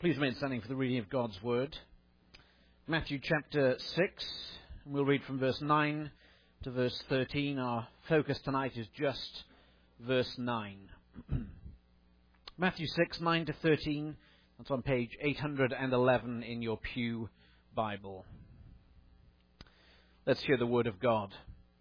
Please remain standing for the reading of God's Word. Matthew chapter 6, and we'll read from verse 9 to verse 13. Our focus tonight is just verse 9. Matthew 6, 9 to 13. That's on page 811 in your Pew Bible. Let's hear the Word of God.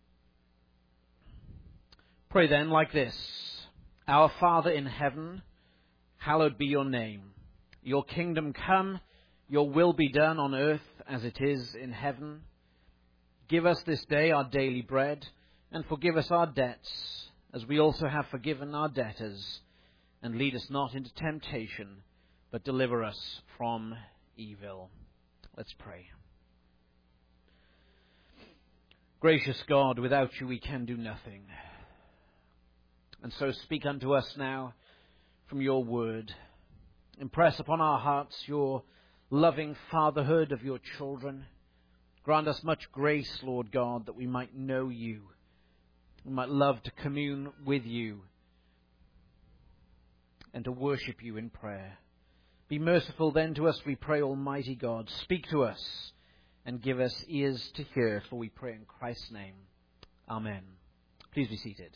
Pray then like this: Our Father in heaven, hallowed be your name. Your kingdom come, your will be done on earth as it is in heaven. Give us this day our daily bread, and forgive us our debts, as we also have forgiven our debtors. And lead us not into temptation, but deliver us from evil. Let's pray. Gracious God, without you we can do nothing. And so speak unto us now from your word. Impress upon our hearts your loving fatherhood of your children. Grant us much grace, Lord God, that we might know you. We might love to commune with you and to worship you in prayer. Be merciful then to us, we pray, Almighty God. Speak to us and give us ears to hear, for we pray in Christ's name. Amen. Please be seated.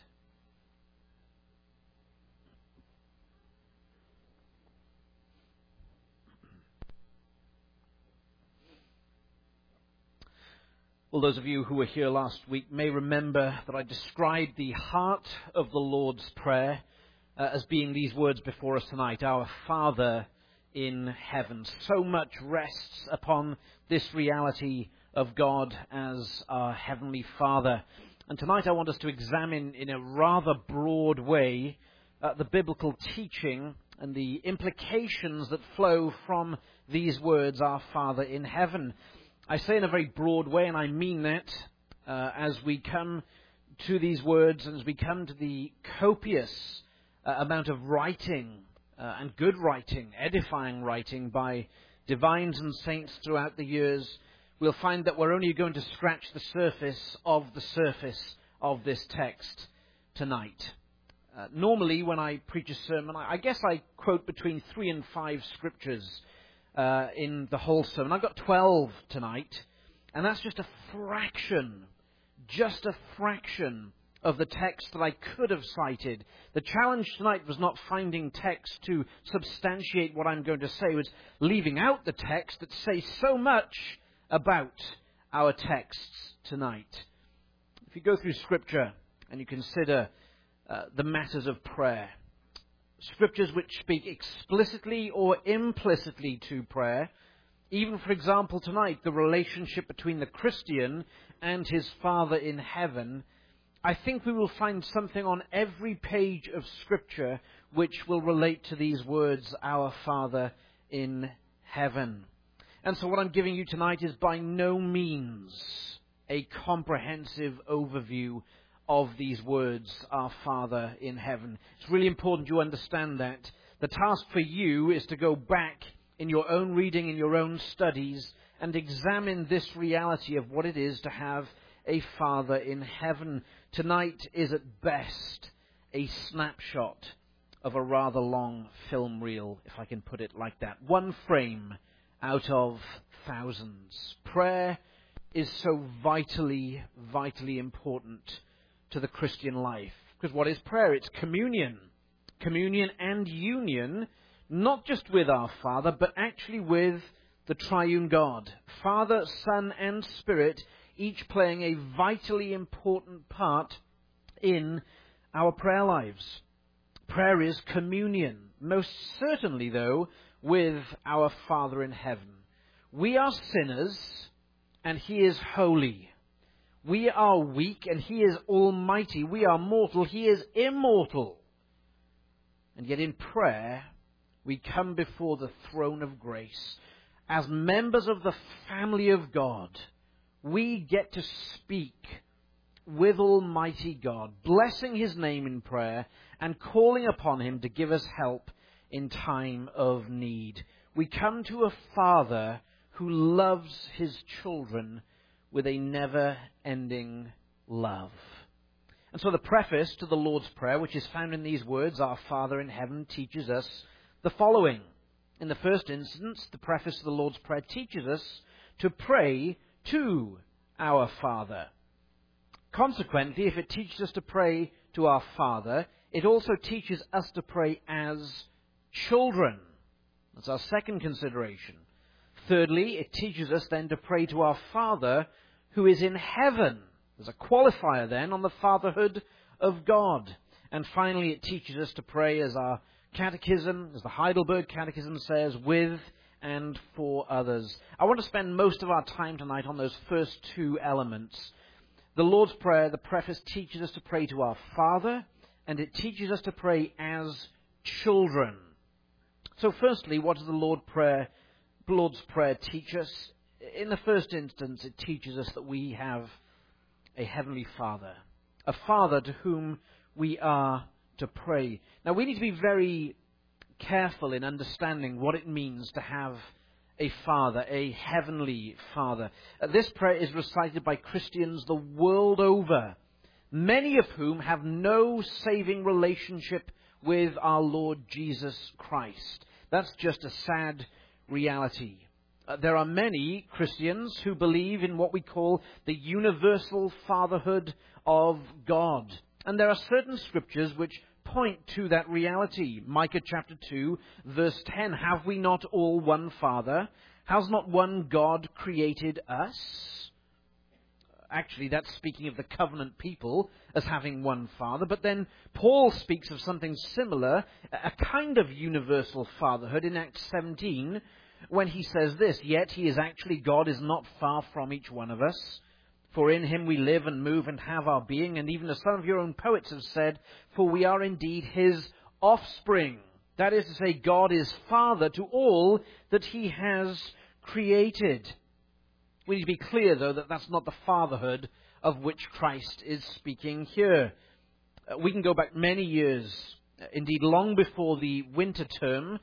Well, those of you who were here last week may remember that I described the heart of the Lord's Prayer as being these words before us tonight: Our Father in heaven. So much rests upon this reality of God as our Heavenly Father. And tonight I want us to examine in a rather broad way the biblical teaching and the implications that flow from these words, Our Father in heaven. I say in a very broad way, and I mean that, as we come to these words and as we come to the copious amount of writing and good writing, edifying writing by divines and saints throughout the years, we'll find that we're only going to scratch the surface of this text tonight. Normally, when I preach a sermon, I guess I quote between 3 and 5 scriptures in the whole sermon. I've got 12 tonight, and that's just a fraction of the text that I could have cited. The challenge tonight was not finding text to substantiate what I'm going to say, it was leaving out the text that say so much about our texts tonight. If you go through Scripture and you consider the matters of prayer, Scriptures which speak explicitly or implicitly to prayer, even, for example, tonight, the relationship between the Christian and his Father in heaven, I think we will find something on every page of Scripture which will relate to these words, Our Father in heaven. And so what I'm giving you tonight is by no means a comprehensive overview of these words, Our Father in heaven. It's really important you understand that. The task for you is to go back in your own reading, in your own studies, and examine this reality of what it is to have a Father in heaven. Tonight is at best a snapshot of a rather long film reel, if I can put it like that. One frame out of thousands. Prayer is so vitally, vitally important to the Christian life. Because what is prayer? It's communion. Communion and union, not just with our Father, but actually with the triune God. Father, Son, and Spirit, each playing a vitally important part in our prayer lives. Prayer is communion. Most certainly, though, with our Father in heaven. We are sinners, and He is holy. We are weak, and He is almighty. We are mortal, He is immortal. And yet in prayer, we come before the throne of grace. As members of the family of God, we get to speak with Almighty God, blessing His name in prayer and calling upon Him to give us help in time of need. We come to a Father who loves His children with a never-ending love. And so the preface to the Lord's Prayer, which is found in these words, Our Father in heaven, teaches us the following. In the first instance, the preface to the Lord's Prayer teaches us to pray to our Father. Consequently, if it teaches us to pray to our Father, it also teaches us to pray as children. That's our second consideration. Thirdly, it teaches us then to pray to our Father who is in heaven. There's a qualifier then on the fatherhood of God. And finally, it teaches us to pray as our catechism, as the Heidelberg Catechism says, with and for others. I want to spend most of our time tonight on those first two elements. The Lord's Prayer, the preface, teaches us to pray to our Father, and it teaches us to pray as children. So firstly, what does the Lord's Prayer teach us? In the first instance, it teaches us that we have a heavenly Father, a Father to whom we are to pray. Now, we need to be very careful in understanding what it means to have a Father, a heavenly Father. This prayer is recited by Christians the world over, many of whom have no saving relationship with our Lord Jesus Christ. That's just a sad reality. There are many Christians who believe in what we call the universal fatherhood of God. And there are certain scriptures which point to that reality. Micah chapter 2, verse 10, have we not all one Father? Has not one God created us? Actually, that's speaking of the covenant people as having one Father. But then Paul speaks of something similar, a kind of universal fatherhood in Acts 17, when he says this, yet he is actually God is not far from each one of us. For in him we live and move and have our being. And even as some of your own poets have said, for we are indeed his offspring. That is to say, God is Father to all that he has created. We need to be clear, though, that that's not the fatherhood of which Christ is speaking here. We can go back many years, indeed long before the winter term,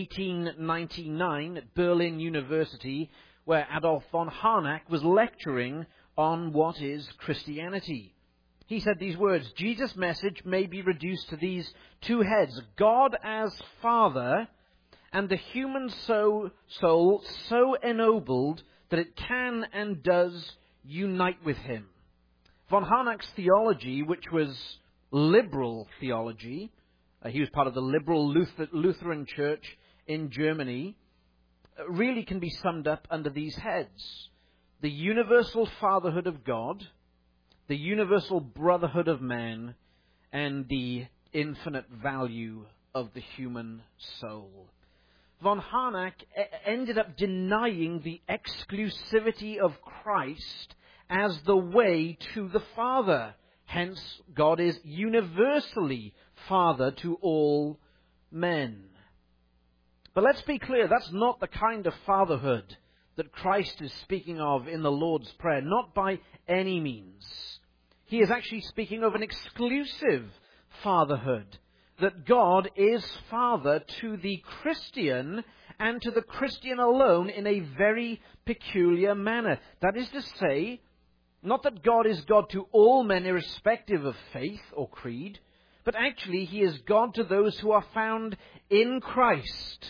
1899 at Berlin University, where Adolf von Harnack was lecturing on what is Christianity. He said these words, Jesus' message may be reduced to these two heads, God as Father and the human soul so ennobled that it can and does unite with him. Von Harnack's theology, which was liberal theology, he was part of the liberal Lutheran Church in Germany, really can be summed up under these heads. The universal fatherhood of God, the universal brotherhood of man, and the infinite value of the human soul. Von Harnack ended up denying the exclusivity of Christ as the way to the Father. Hence, God is universally Father to all men. But let's be clear, that's not the kind of fatherhood that Christ is speaking of in the Lord's Prayer, not by any means. He is actually speaking of an exclusive fatherhood, that God is Father to the Christian and to the Christian alone in a very peculiar manner. That is to say, not that God is God to all men irrespective of faith or creed, but actually he is God to those who are found in Christ.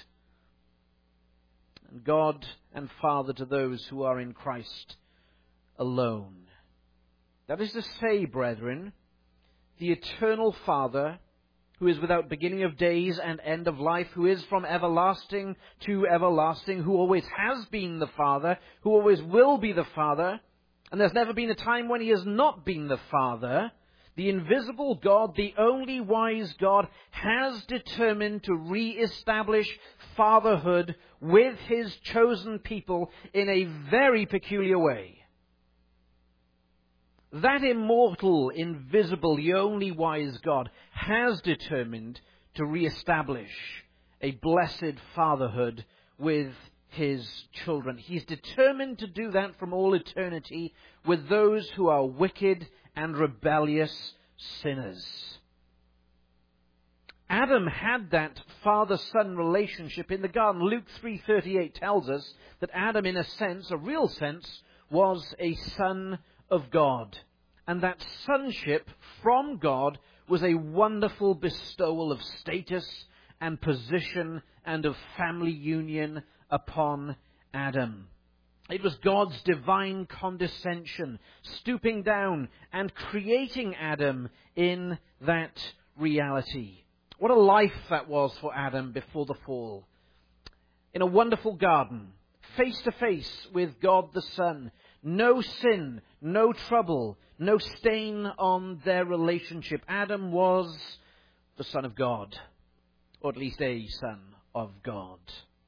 And God and Father to those who are in Christ alone. That is to say, brethren, the eternal Father, who is without beginning of days and end of life, who is from everlasting to everlasting, who always has been the Father, who always will be the Father, and there's never been a time when he has not been the Father, the invisible God, the only wise God, has determined to re-establish fatherhood with his chosen people in a very peculiar way. That immortal, invisible, the only wise God has determined to re-establish a blessed fatherhood with his children. He's determined to do that from all eternity with those who are wicked and rebellious sinners. Adam had that father-son relationship in the garden. Luke 3:38 tells us that Adam, in a sense, a real sense, was a son of God. And that sonship from God was a wonderful bestowal of status and position and of family union upon Adam. It was God's divine condescension, stooping down and creating Adam in that reality. What a life that was for Adam before the fall. In a wonderful garden, face to face with God the Son. No sin, no trouble, no stain on their relationship. Adam was the Son of God, or at least a Son of God.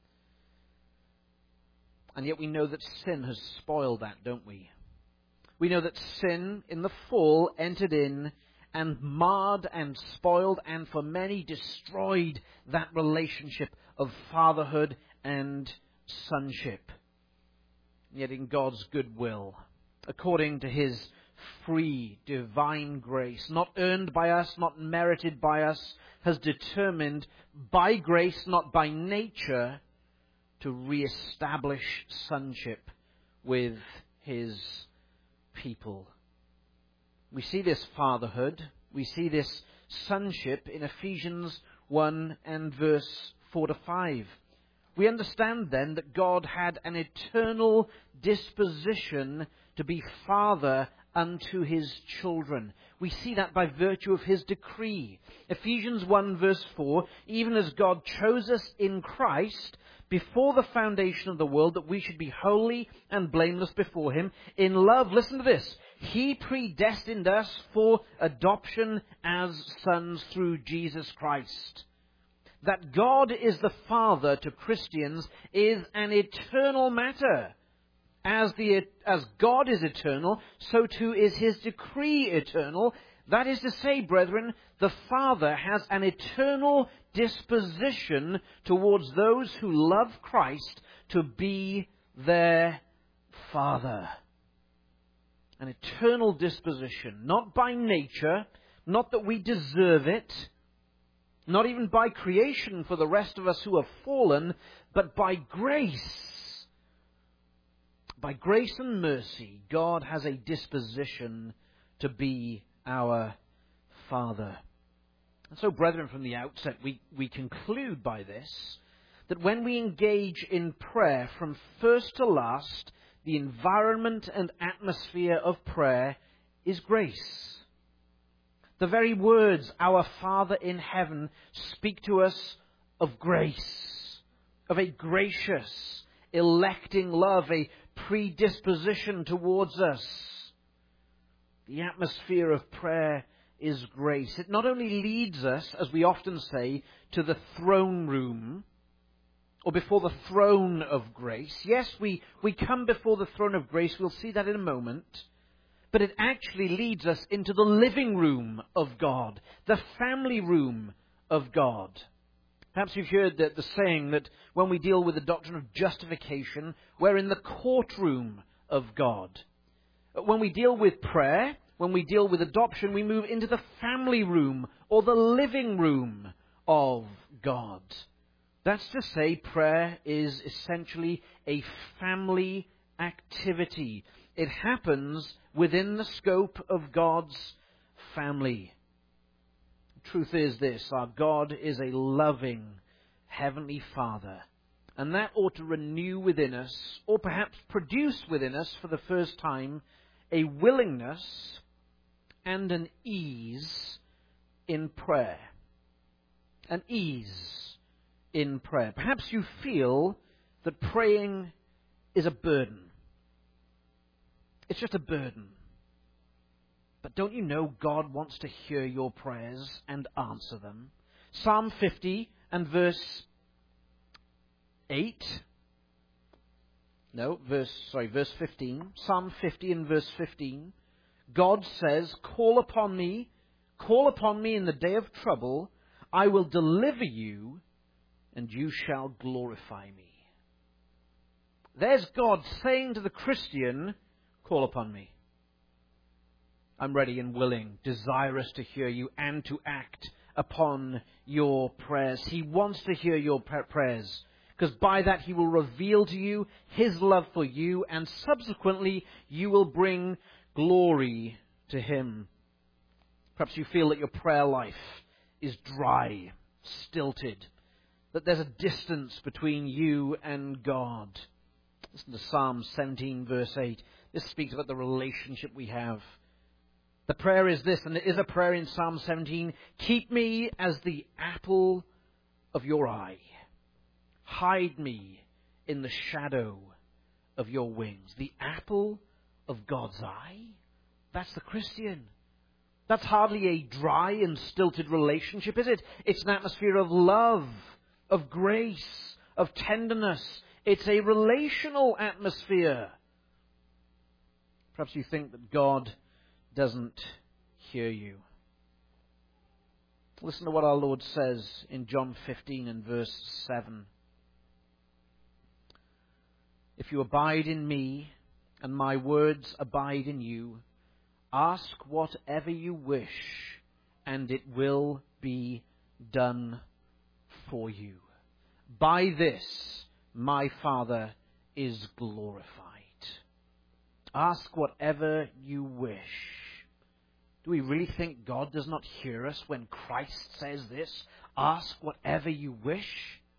And yet we know that sin has spoiled that, don't we? We know that sin in the fall entered in and marred and spoiled and for many destroyed that relationship of fatherhood and sonship. Yet in God's goodwill, according to his free divine grace, not earned by us, not merited by us, has determined by grace, not by nature, to re-establish sonship with his people. We see this fatherhood, we see this sonship in Ephesians 1 and verse 4 to 5. We understand then that God had an eternal disposition to be father unto his children. We see that by virtue of his decree. Ephesians 1 verse 4, even as God chose us in Christ before the foundation of the world, that we should be holy and blameless before him. In love, listen to this, he predestined us for adoption as sons through Jesus Christ. That God is the Father to Christians is an eternal matter. As God is eternal, so too is his decree eternal. That is to say, brethren, the Father has an eternal disposition towards those who love Christ to be their Father. An eternal disposition, not by nature, not that we deserve it, not even by creation for the rest of us who have fallen, but by grace. By grace and mercy, God has a disposition to be our Father. And so, brethren, from the outset, we conclude by this, that when we engage in prayer from first to last, the environment and atmosphere of prayer is grace. The very words, our Father in heaven, speak to us of grace, of a gracious, electing love, a predisposition towards us. The atmosphere of prayer is grace. It not only leads us, as we often say, to the throne room, or before the throne of grace. Yes, we come before the throne of grace. We'll see that in a moment. But it actually leads us into the living room of God, the family room of God. Perhaps you've heard the saying that when we deal with the doctrine of justification, we're in the courtroom of God. When we deal with prayer, when we deal with adoption, we move into the family room or the living room of God. That's to say, prayer is essentially a family activity. It happens within the scope of God's family. The truth is this, our God is a loving Heavenly Father. And that ought to renew within us, or perhaps produce within us for the first time, a willingness and an ease in prayer. An ease in prayer. Perhaps you feel that praying is a burden. It's just a burden. But don't you know God wants to hear your prayers and answer them? Psalm 50 and verse 15. Psalm 50 and verse 15. God says, call upon me in the day of trouble. I will deliver you, and you shall glorify me. There's God saying to the Christian, call upon me. I'm ready and willing, desirous to hear you and to act upon your prayers. He wants to hear your prayers, because by that he will reveal to you his love for you, and subsequently you will bring glory to him. Perhaps you feel that your prayer life is dry, stilted. that there's a distance between you and God. Listen to Psalm 17, verse 8. This speaks about the relationship we have. The prayer is this, and it is a prayer in Psalm 17. Keep me as the apple of your eye. Hide me in the shadow of your wings. The apple of God's eye? That's the Christian. That's hardly a dry and stilted relationship, is it? It's an atmosphere of love, of grace, of tenderness. It's a relational atmosphere. Perhaps you think that God doesn't hear you. Listen to what our Lord says in John 15 and verse 7. If you abide in me and my words abide in you, ask whatever you wish and it will be done for you. By this my Father is glorified. Ask whatever you wish. Do we really think God does not hear us when Christ says this? Ask whatever you wish.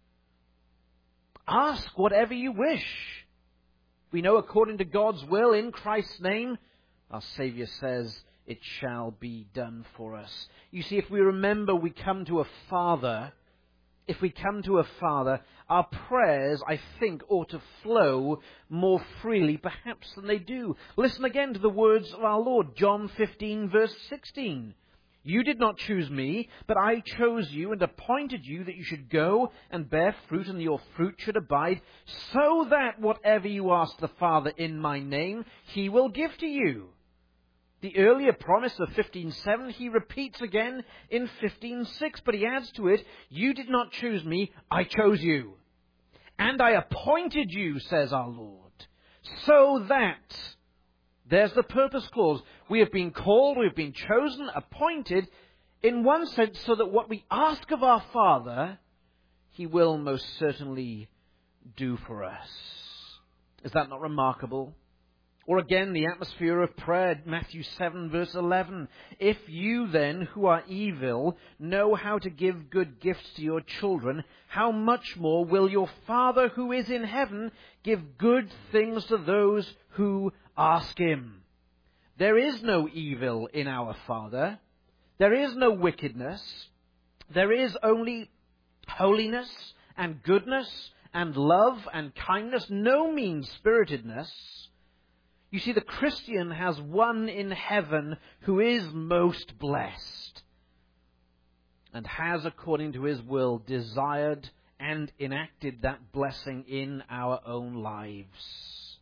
Ask whatever you wish. We know according to God's will in Christ's name, our Saviour says, it shall be done for us. You see, if we remember we come to a Father, our prayers, I think, ought to flow more freely, perhaps, than they do. Listen again to the words of our Lord, John 15, verse 16. You did not choose me, but I chose you and appointed you that you should go and bear fruit, and your fruit should abide, so that whatever you ask the Father in my name, he will give to you. The earlier promise of 15:7 he repeats again in 15:6, but he adds to it, you did not choose me, I chose you. And I appointed you, says our Lord, so that, there's the purpose clause, we have been called, we have been chosen, appointed, in one sense, so that what we ask of our Father, he will most certainly do for us. Is that not remarkable? Or again, the atmosphere of prayer, Matthew 7, verse 11. If you then, who are evil, know how to give good gifts to your children, how much more will your Father who is in heaven give good things to those who ask him? There is no evil in our Father. There is no wickedness. There is only holiness and goodness and love and kindness, no mean-spiritedness. You see, the Christian has one in heaven who is most blessed and has, according to his will, desired and enacted that blessing in our own lives.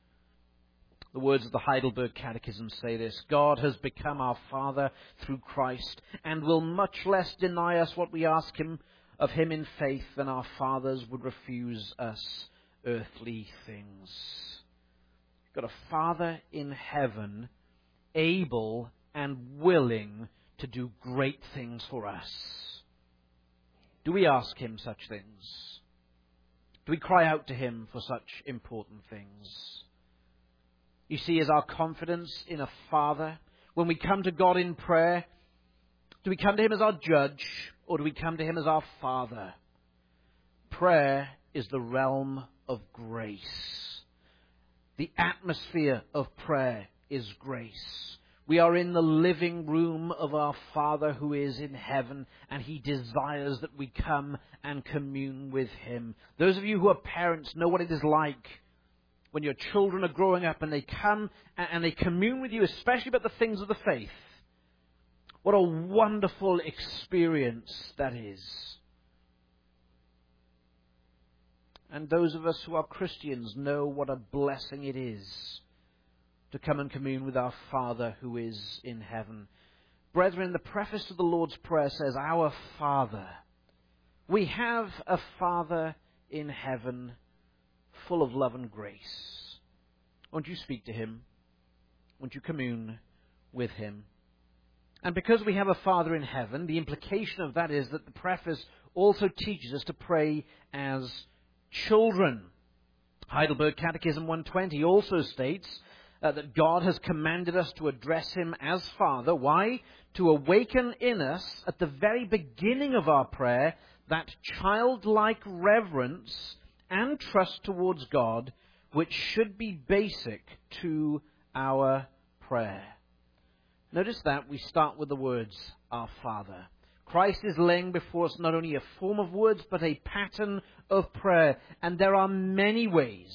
The words of the Heidelberg Catechism say this: God has become our Father through Christ and will much less deny us what we ask him of him in faith than our fathers would refuse us earthly things. Got a Father in heaven, able and willing to do great things for us. Do we ask him such things? Do we cry out to him for such important things? You see, is our confidence in a Father, when we come to God in prayer, do we come to him as our judge, or do we come to him as our Father? Prayer is the realm of grace. The atmosphere of prayer is grace. We are in the living room of our Father who is in heaven, and he desires that we come and commune with him. Those of you who are parents know what it is like when your children are growing up and they come and they commune with you, especially about the things of the faith. What a wonderful experience that is. And those of us who are Christians know what a blessing it is to come and commune with our Father who is in heaven. Brethren, the preface to the Lord's Prayer says, Our Father. We have a Father in heaven full of love and grace. Won't you speak to him? Won't you commune with him? And because we have a Father in heaven, the implication of that is that the preface also teaches us to pray as children. Heidelberg Catechism 120 also states that God has commanded us to address him as Father. Why? To awaken in us, at the very beginning of our prayer, that childlike reverence and trust towards God, which should be basic to our prayer. Notice that we start with the words, Our Father. Christ is laying before us not only a form of words, but a pattern of prayer. And there are many ways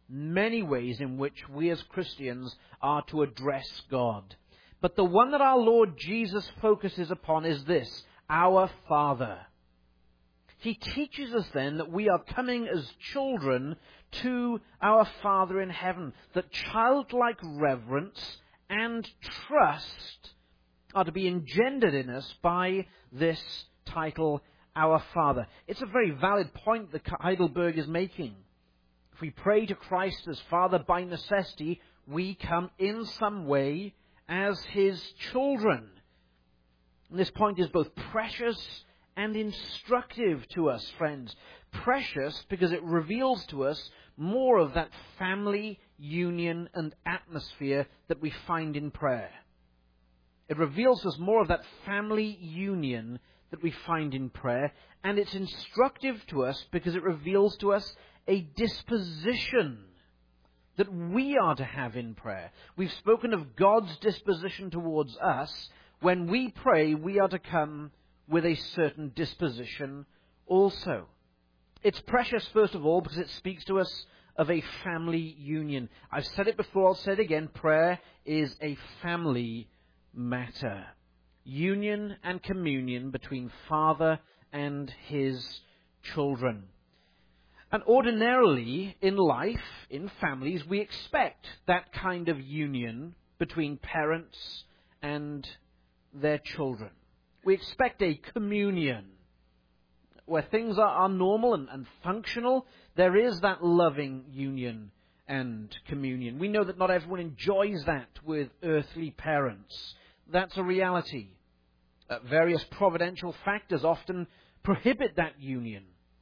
in which we as Christians are to address God. But the one that our Lord Jesus focuses upon is this, Our Father. He teaches us then that we are coming as children to our Father in heaven, that childlike reverence and trust are to be engendered in us by this title, Our Father. It's a very valid point that Heidelberg is making. If we pray to Christ as Father, by necessity, we come in some way as His children. And this point is both precious and instructive to us, friends. Precious because it reveals to us more of that family union and atmosphere that we find in prayer. It reveals to us more of that family union that we find in prayer. And it's instructive to us because it reveals to us a disposition that we are to have in prayer. We've spoken of God's disposition towards us. When we pray, we are to come with a certain disposition also. It's precious, first of all, because it speaks to us of a family union. I've said it before, I'll say it again. Prayer is a family matter. Union and communion between Father and His children. And ordinarily in life, in families, we expect that kind of union between parents and their children. We expect a communion where things are normal and functional. There is that loving union and communion. We know that not everyone enjoys that with earthly parents. That's a reality. Various providential factors often prohibit that union.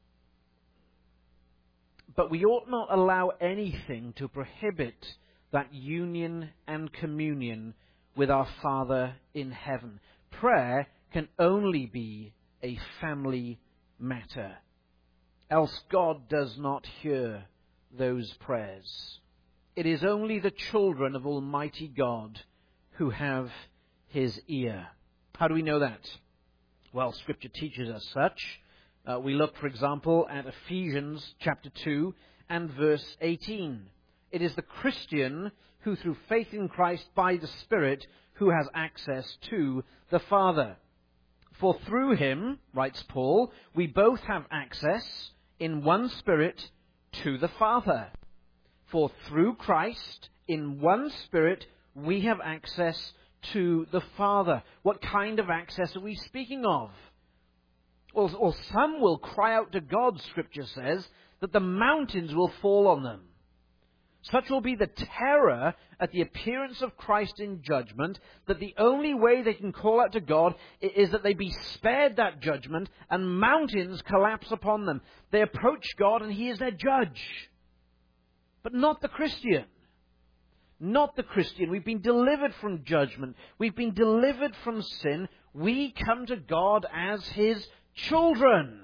But we ought not allow anything to prohibit that union and communion with our Father in heaven. Prayer can only be a family matter. Else God does not hear those prayers. It is only the children of Almighty God who have His ear. How do we know that? Well, Scripture teaches us such. We look, for example, at Ephesians chapter 2 and verse 18. It is the Christian who through faith in Christ by the Spirit who has access to the Father. For through Him, writes Paul, we both have access in one Spirit to the Father. For through Christ, in one Spirit, we have access to the Father. What kind of access are we speaking of? Or some will cry out to God, Scripture says, that the mountains will fall on them. Such will be the terror at the appearance of Christ in judgment, that the only way they can call out to God is that they be spared that judgment and mountains collapse upon them. They approach God and He is their judge. But not the Christian. Not the Christian. We've been delivered from judgment. We've been delivered from sin. We come to God as His children.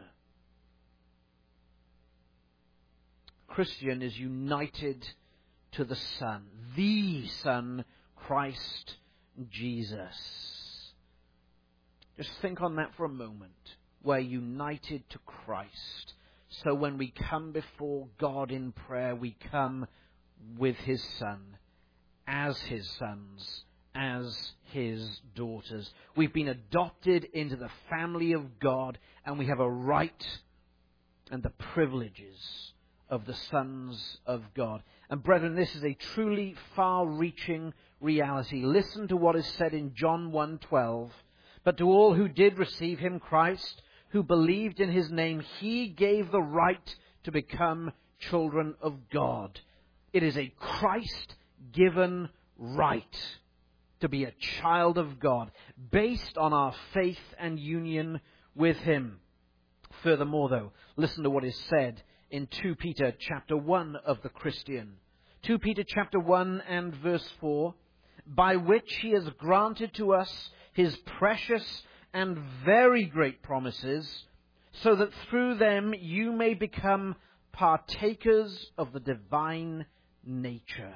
Christian is united to the Son, Christ Jesus. Just think on that for a moment. We're united to Christ. So when we come before God in prayer, we come with His Son, as His sons, as His daughters. We've been adopted into the family of God, and we have a right and the privileges of the sons of God. And brethren, this is a truly far-reaching reality. Listen to what is said in John 1:12. But to all who did receive Him, Christ, who believed in His name, He gave the right to become children of God. It is a Christ-given right to be a child of God, based on our faith and union with Him. Furthermore, though, listen to what is said in 2 Peter chapter 1 of the Christian. 2 Peter chapter 1 and verse 4, by which He has granted to us His precious and very great promises, so that through them you may become partakers of the divine nature.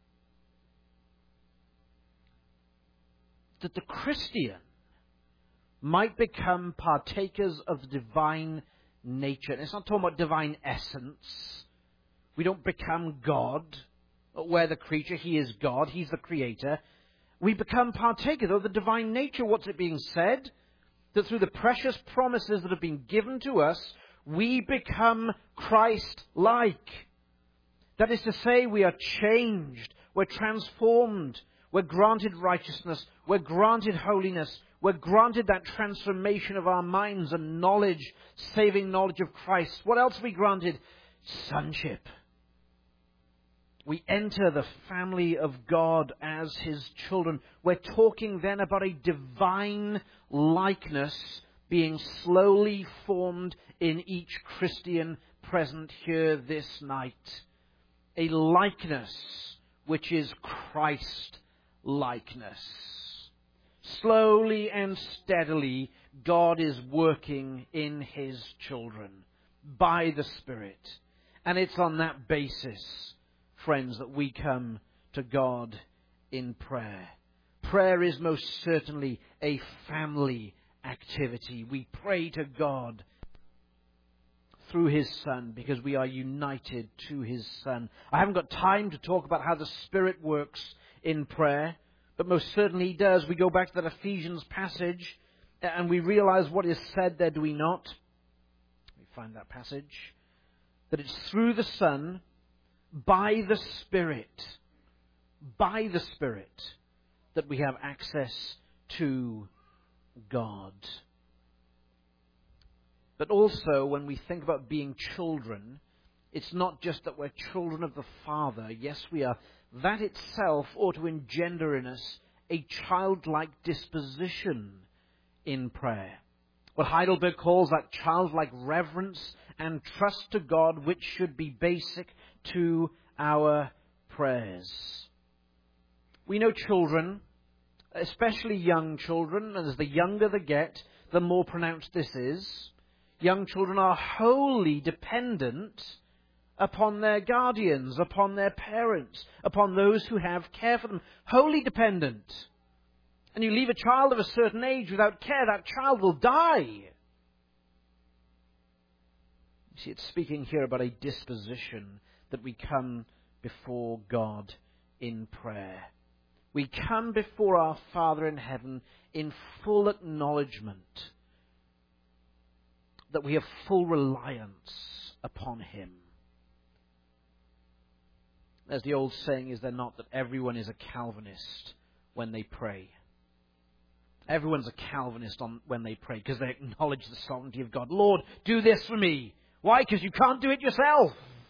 That the Christian might become partakers of the divine nature. And it's not talking about divine essence. We don't become God. We're the creature. He is God. He's the creator. We become partakers of the divine nature. What's it being said? That through the precious promises that have been given to us, we become Christ-like. That is to say, we are changed. We're transformed. We're granted righteousness. We're granted holiness. We're granted that transformation of our minds and knowledge, saving knowledge of Christ. What else are we granted? Sonship. We enter the family of God as His children. We're talking then about a divine likeness being slowly formed in each Christian present here this night. A likeness which is Christ-likeness. Slowly and steadily, God is working in His children by the Spirit. And it's on that basis, friends, that we come to God in prayer. Prayer is most certainly a family activity. We pray to God through His Son because we are united to His Son. I haven't got time to talk about how the Spirit works in prayer, but most certainly He does. We go back to that Ephesians passage and we realize what is said there, do we not? We find that passage. That it's through the Son, by the Spirit, that we have access to God. But also, when we think about being children, it's not just that we're children of the Father. Yes, we are. That itself ought to engender in us a childlike disposition in prayer. What Heidelberg calls that childlike reverence and trust to God, which should be basic to our prayers. We know children, especially young children, and as the younger they get, the more pronounced this is. Young children are wholly dependent upon their guardians, upon their parents, upon those who have care for them. Wholly dependent. And you leave a child of a certain age without care, that child will die. You see, it's speaking here about a disposition that we come before God in prayer. We come before our Father in heaven in full acknowledgement that we have full reliance upon Him. As the old saying is there not, that everyone is a Calvinist when they pray. Everyone's a Calvinist when they pray because they acknowledge the sovereignty of God. Lord, do this for me. Why? Because you can't do it yourself.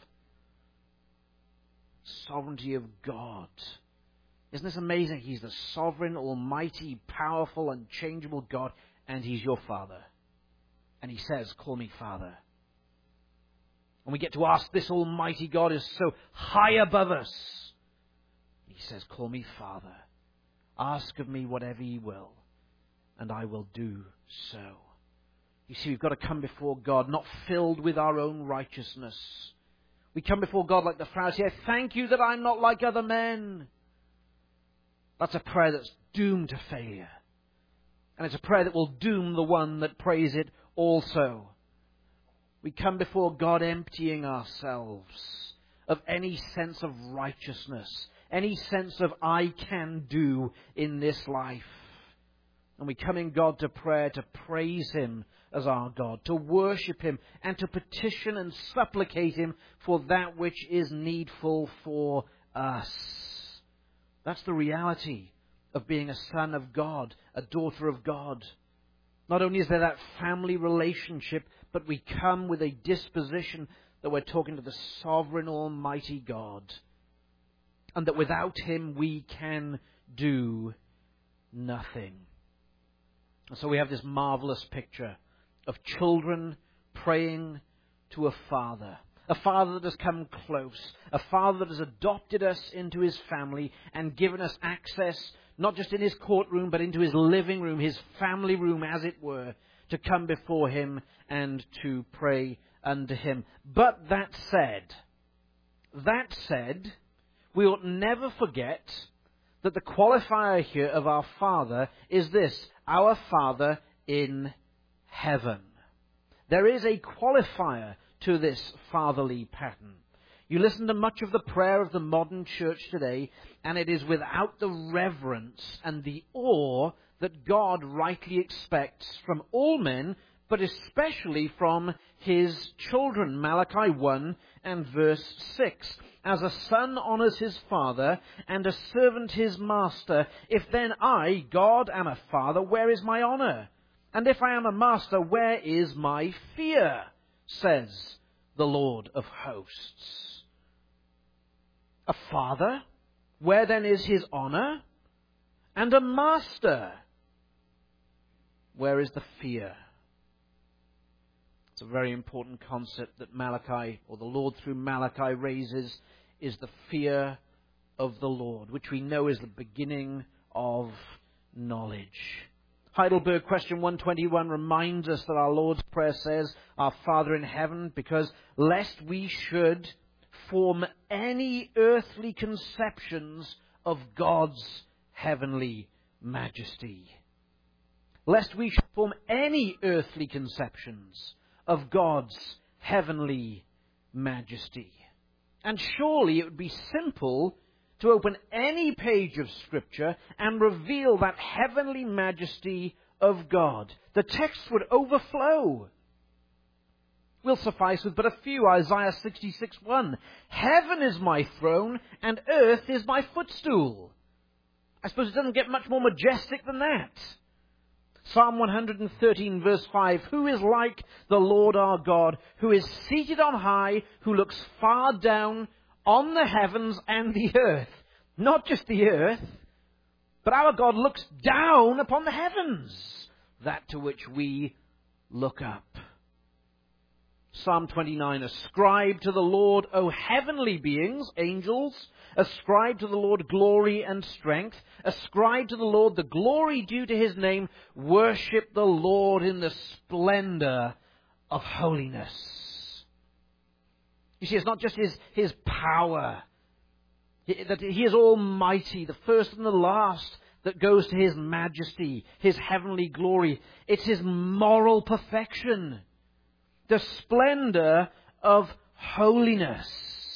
Sovereignty of God. Isn't this amazing? He's the sovereign, almighty, powerful, unchangeable God, and He's your Father. And He says, call me Father. And we get to ask, this almighty God is so high above us. He says, call me Father. Ask of me whatever ye will, and I will do so. You see, we've got to come before God, not filled with our own righteousness. We come before God like the Pharisee. I thank you that I'm not like other men. That's a prayer that's doomed to failure. And it's a prayer that will doom the one that prays it also. We come before God emptying ourselves of any sense of righteousness, any sense of I can do in this life. And we come in God to prayer to praise Him as our God, to worship Him, and to petition and supplicate Him for that which is needful for us. That's the reality of being a son of God, a daughter of God. Not only is there that family relationship, but we come with a disposition that we're talking to the sovereign, almighty God. And that without Him we can do nothing. And so we have this marvelous picture of children praying to a Father. A Father that has come close. A Father that has adopted us into His family and given us access, not just in His courtroom, but into His living room, His family room, as it were, to come before him and to pray unto him. But that said, we ought never forget that the qualifier here of our Father is this: our Father in heaven. There is a qualifier to this fatherly pattern. You listen to much of the prayer of the modern church today, and it is without the reverence and the awe that God rightly expects from all men, but especially from his children. Malachi 1 and verse 6. As a son honors his father, and a servant his master, if then I, God, am a father, where is my honor? And if I am a master, where is my fear? Says the Lord of hosts. A father, where then is his honor? And a master, where is the fear? It's a very important concept that Malachi, or the Lord through Malachi, raises, is the fear of the Lord, which we know is the beginning of knowledge. Heidelberg question 121 reminds us that our Lord's Prayer says, Our Father in heaven, because lest we should form any earthly conceptions of God's heavenly majesty. Lest we should form any earthly conceptions of God's heavenly majesty. And surely it would be simple to open any page of Scripture and reveal that heavenly majesty of God. The text would overflow. We'll suffice with but a few. Isaiah 66:1. Heaven is my throne, and earth is my footstool. I suppose it doesn't get much more majestic than that. Psalm 113 verse 5. Who is like the Lord our God, who is seated on high, who looks far down on the heavens and the earth. Not just the earth, but our God looks down upon the heavens, that to which we look up. Psalm 29, ascribe to the Lord, O heavenly beings, angels, ascribe to the Lord glory and strength, ascribe to the Lord the glory due to his name, worship the Lord in the splendor of holiness. You see, it's not just his power, that he is almighty, the first and the last, that goes to his majesty, his heavenly glory. It's his moral perfection, the splendor of holiness.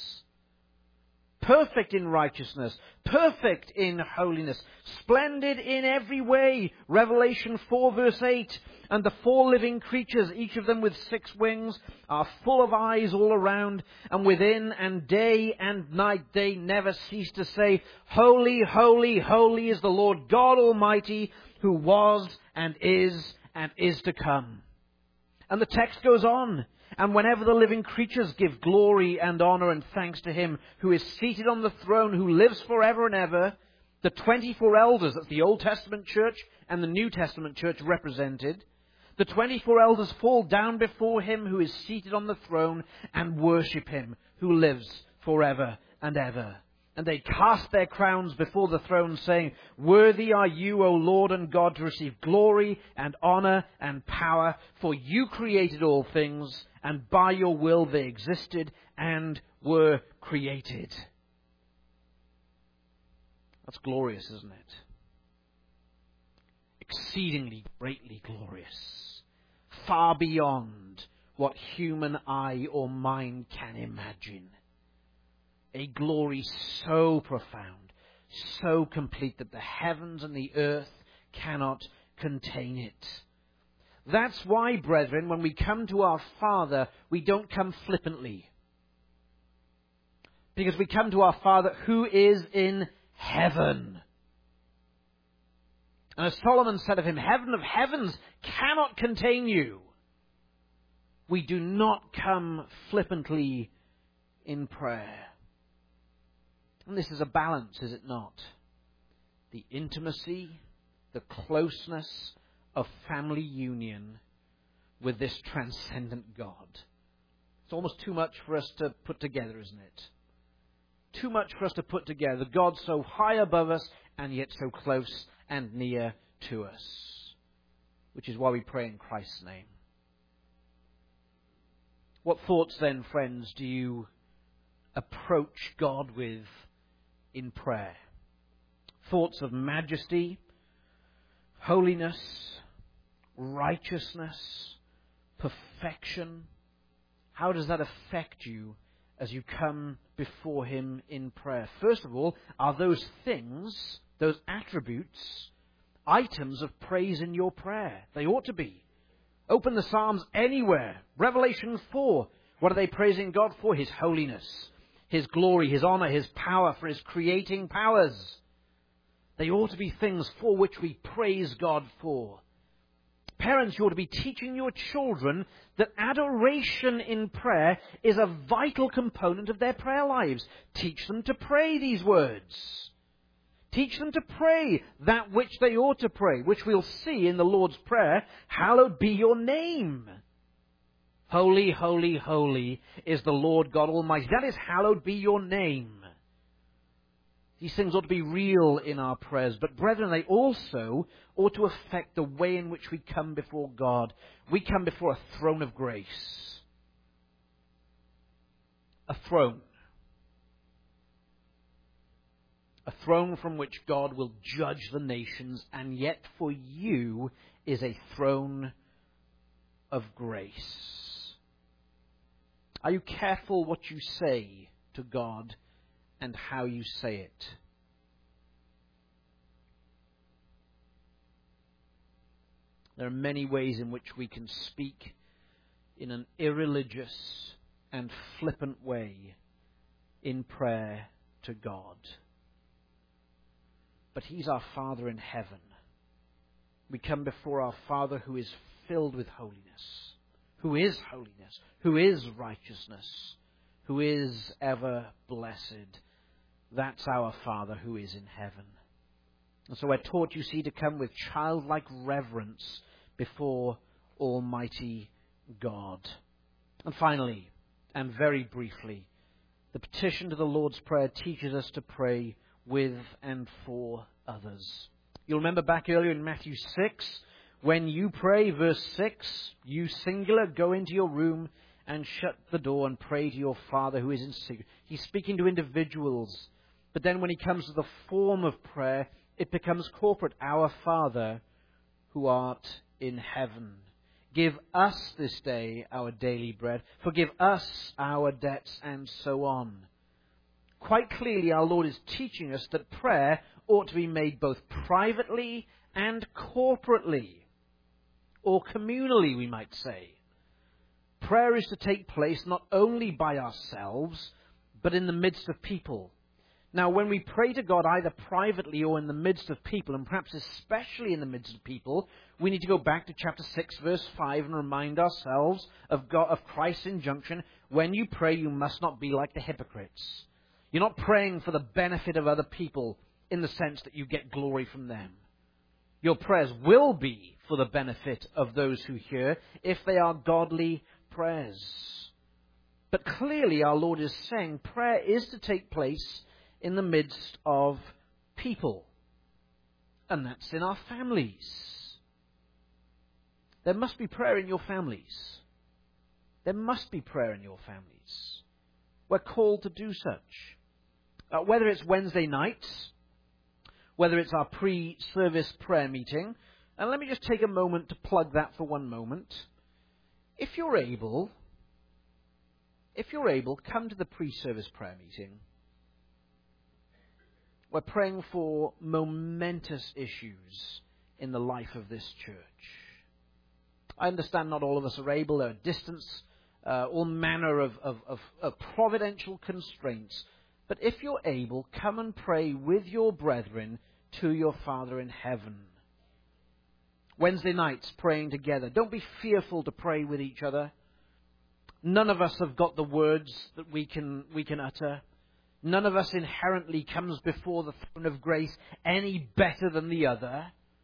Perfect in righteousness, perfect in holiness, splendid in every way. Revelation 4 verse 8. And the four living creatures, each of them with 6 wings, are full of eyes all around and within, and day and night they never cease to say, Holy, holy, holy is the Lord God Almighty, who was and is to come. And the text goes on. And whenever the living creatures give glory and honor and thanks to him who is seated on the throne, who lives forever and ever, the 24 elders, that's the Old Testament church and the New Testament church represented, the 24 elders fall down before him who is seated on the throne and worship him who lives forever and ever. And they cast their crowns before the throne, saying, Worthy are you, O Lord and God, to receive glory and honor and power, for you created all things, and by your will they existed and were created. That's glorious, isn't it? Exceedingly greatly glorious. Far beyond what human eye or mind can imagine. A glory so profound, so complete that the heavens and the earth cannot contain it. That's why, brethren, when we come to our Father, we don't come flippantly. Because we come to our Father who is in heaven. And as Solomon said of him, heaven of heavens cannot contain you. We do not come flippantly in prayer. And this is a balance, is it not? The intimacy, the closeness of family union with this transcendent God. It's almost too much for us to put together, isn't it? Too much for us to put together. God so high above us and yet so close and near to us. which is why we pray in Christ's name. What thoughts then, friends, do you approach God with in prayer? Thoughts of majesty, holiness, righteousness, perfection. How does that affect you as you come before Him in prayer? First of all, are those things, those attributes, items of praise in your prayer? They ought to be. Open the Psalms anywhere. Revelation 4. What are they praising God for? His holiness, His glory, His honor, His power, for His creating powers. They ought to be things for which we praise God for. Parents, you ought to be teaching your children that adoration in prayer is a vital component of their prayer lives. Teach them to pray these words. Teach them to pray that which they ought to pray, which we'll see in the Lord's Prayer. Hallowed be your name. Holy, holy, holy is the Lord God Almighty. That is, hallowed be your name. These things ought to be real in our prayers. But brethren, they also ought to affect the way in which we come before God. We come before a throne of grace. A throne. A throne from which God will judge the nations, and yet for you is a throne of grace. Are you careful what you say to God and how you say it? There are many ways in which we can speak in an irreligious and flippant way in prayer to God. But He's our Father in heaven. We come before our Father who is filled with holiness, who is holiness, who is righteousness, who is ever blessed. That's our Father who is in heaven. And so we're taught, you see, to come with childlike reverence before Almighty God. And finally, and very briefly, the petition to the Lord's Prayer teaches us to pray with and for others. You'll remember back earlier in Matthew 6, when you pray, verse 6, you singular, go into your room and shut the door and pray to your Father who is in secret. He's speaking to individuals. But then when he comes to the form of prayer, it becomes corporate. Our Father who art in heaven, give us this day our daily bread. Forgive us our debts, and so on. Quite clearly, our Lord is teaching us that prayer ought to be made both privately and corporately, or communally, we might say. Prayer is to take place not only by ourselves, but in the midst of people. Now, when we pray to God either privately or in the midst of people, and perhaps especially in the midst of people, we need to go back to chapter 6, verse 5, and remind ourselves of Christ's injunction. When you pray, you must not be like the hypocrites. You're not praying for the benefit of other people in the sense that you get glory from them. Your prayers will be for the benefit of those who hear, if they are godly prayers. But clearly our Lord is saying prayer is to take place in the midst of people. And that's in our families. There must be prayer in your families. There must be prayer in your families. We're called to do such. Whether it's Wednesday nights, whether it's our pre-service prayer meeting, and let me just take a moment to plug that for one moment. If you're able, come to the pre-service prayer meeting. We're praying for momentous issues in the life of this church. I understand not all of us are able. There are distance, all manner of providential constraints. But if you're able, come and pray with your brethren to your Father in heaven. Wednesday nights, praying together. Don't be fearful to pray with each other. None of us have got the words that we can utter. None of us inherently comes before the throne of grace any better than the other.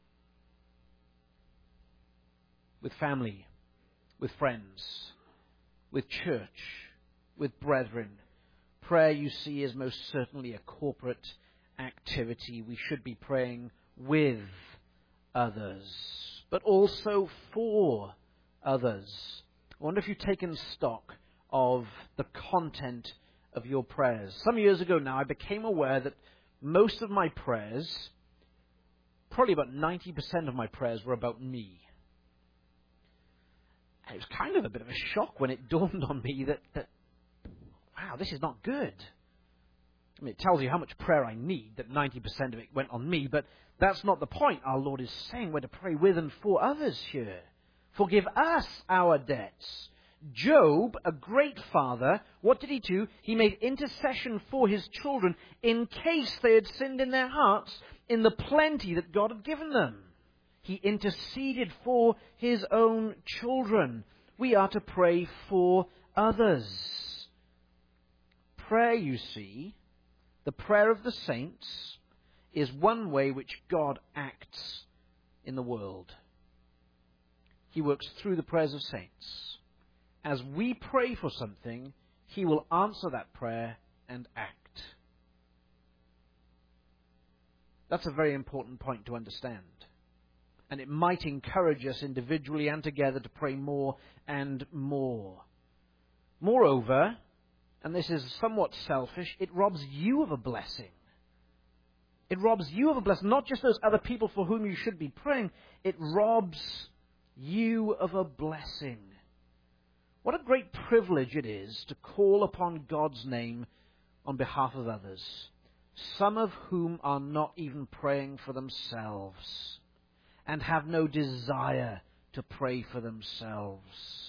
With family, with friends, with church, with brethren. Prayer, you see, is most certainly a corporate activity. We should be praying with others. but also for others. I wonder if you've taken stock of the content of your prayers. Some years ago now, I became aware that most of my prayers, probably about 90% of my prayers, were about me. And it was kind of a bit of a shock when it dawned on me that wow, this is not good. I mean, it tells you how much prayer I need, that 90% of it went on me, but that's not the point. Our Lord is saying we're to pray with and for others here. Forgive us our debts. Job, a great father, what did he do? He made intercession for his children in case they had sinned in their hearts in the plenty that God had given them. He interceded for his own children. We are to pray for others. Prayer, you see, the prayer of the saints, is one way which God acts in the world. He works through the prayers of saints. As we pray for something, He will answer that prayer and act. That's a very important point to understand. And it might encourage us individually and together to pray more and more. Moreover, and this is somewhat selfish, it robs you of a blessing. It robs you of a blessing, not just those other people for whom you should be praying. It robs you of a blessing. What a great privilege it is to call upon God's name on behalf of others, some of whom are not even praying for themselves and have no desire to pray for themselves.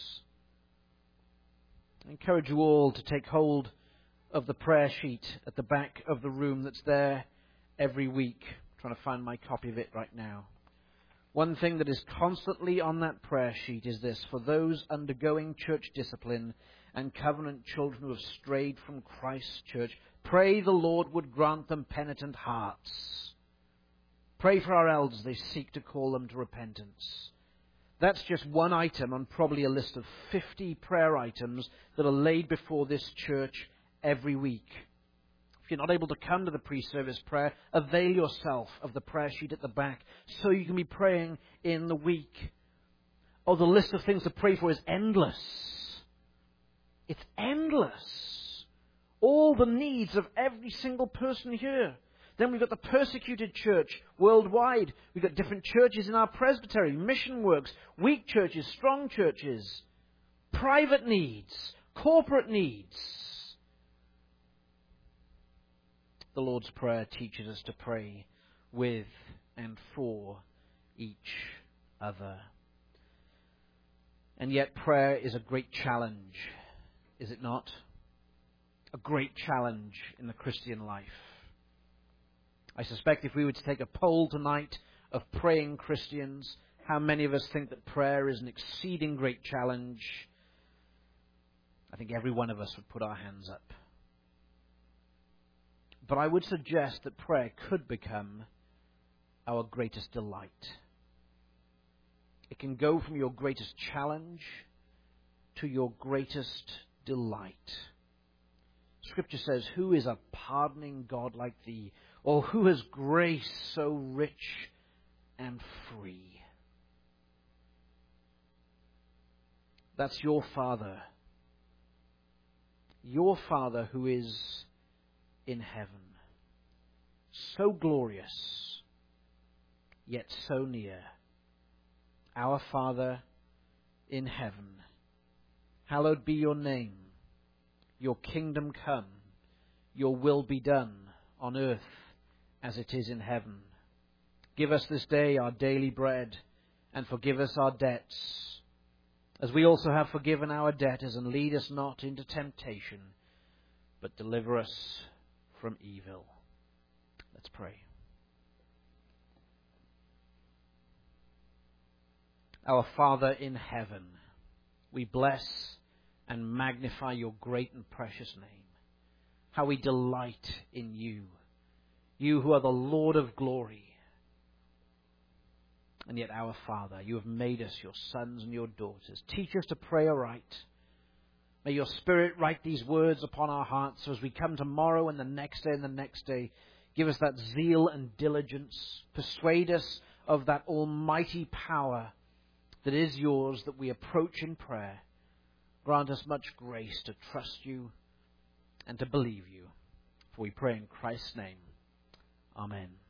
I encourage you all to take hold of the prayer sheet at the back of the room that's there every week. I'm trying to find my copy of it right now. One thing that is constantly on that prayer sheet is this: for those undergoing church discipline and covenant children who have strayed from Christ's church, pray the Lord would grant them penitent hearts. Pray for our elders, they seek to call them to repentance. That's just one item on probably a list of 50 prayer items that are laid before this church every week. If you're not able to come to the pre-service prayer, avail yourself of the prayer sheet at the back so you can be praying in the week. Oh, the list of things to pray for is endless. It's endless. All the needs of every single person here. Then we've got the persecuted church worldwide. We've got different churches in our presbytery, mission works, weak churches, strong churches, private needs, corporate needs. The Lord's Prayer teaches us to pray with and for each other. And yet prayer is a great challenge, is it not? A great challenge in the Christian life. I suspect if we were to take a poll tonight of praying Christians, how many of us think that prayer is an exceeding great challenge? I think every one of us would put our hands up. But I would suggest that prayer could become our greatest delight. It can go from your greatest challenge to your greatest delight. Scripture says, "Who is a pardoning God like thee? Or who has grace so rich and free?" That's your Father. Your Father who is in heaven. So glorious, yet so near. Our Father in heaven, hallowed be your name. Your kingdom come. Your will be done on earth as it is in heaven. Give us this day our daily bread, and forgive us our debts, as we also have forgiven our debtors, and lead us not into temptation, but deliver us from evil. Let's pray. Our Father in heaven, we bless and magnify your great and precious name. How we delight in you. You who are the Lord of glory. And yet our Father, you have made us your sons and your daughters. Teach us to pray aright. May your Spirit write these words upon our hearts so as we come tomorrow and the next day and the next day. Give us that zeal and diligence. Persuade us of that almighty power that is yours that we approach in prayer. Grant us much grace to trust you and to believe you. For we pray in Christ's name. Amen.